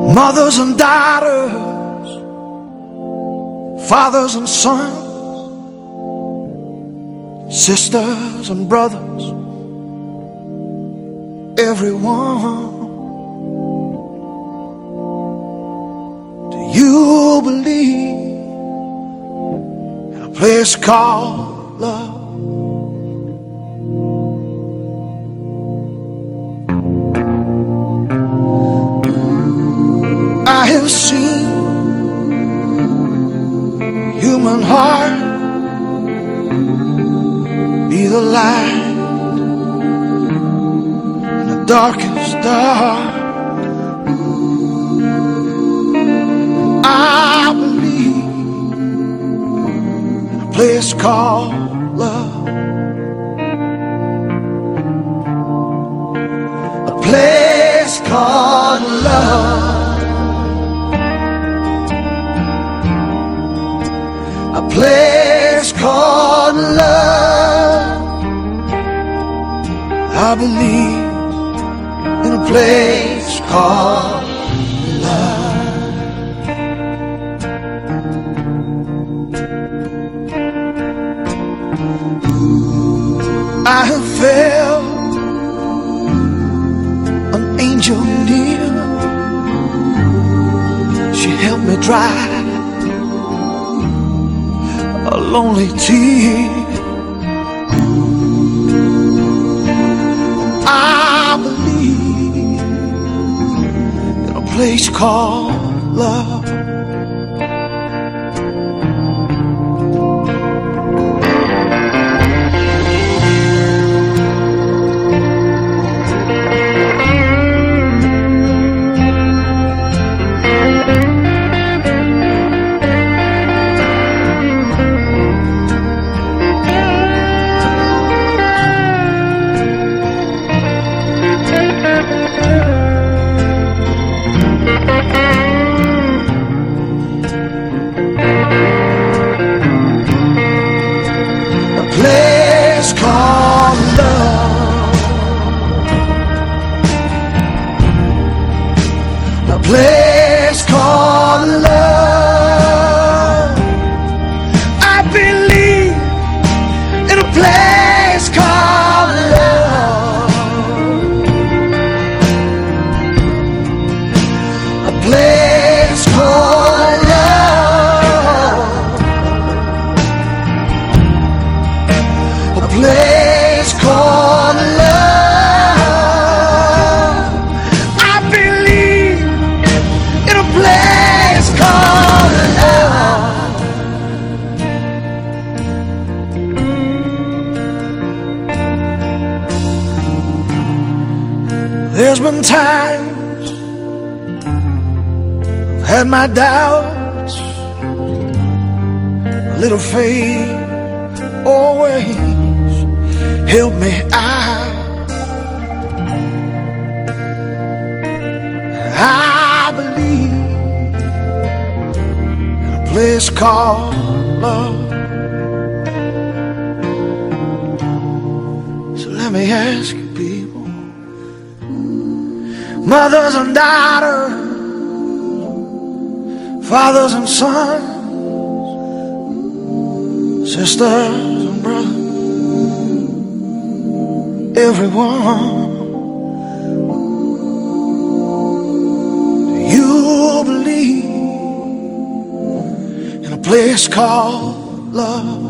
Mothers and daughters, fathers and sons, sisters and brothers, everyone. Do you believe in a place called love? I have seen human heart be the light in the darkest dark. I believe in a place called love, a place called love. A place called love. I believe in a place called love. I have felt an angel near. She helped me dry a lonely tear. I believe in a place called love. Place called love, a place called love. I believe in a place called love, a place called love. A place called love. I believe in a place called love. There's been times I've had my doubts, a little faith always help me out. I believe in a place called love. So let me ask you people, mothers and daughters, fathers and sons, sisters and brothers, everyone, do you believe in a place called love?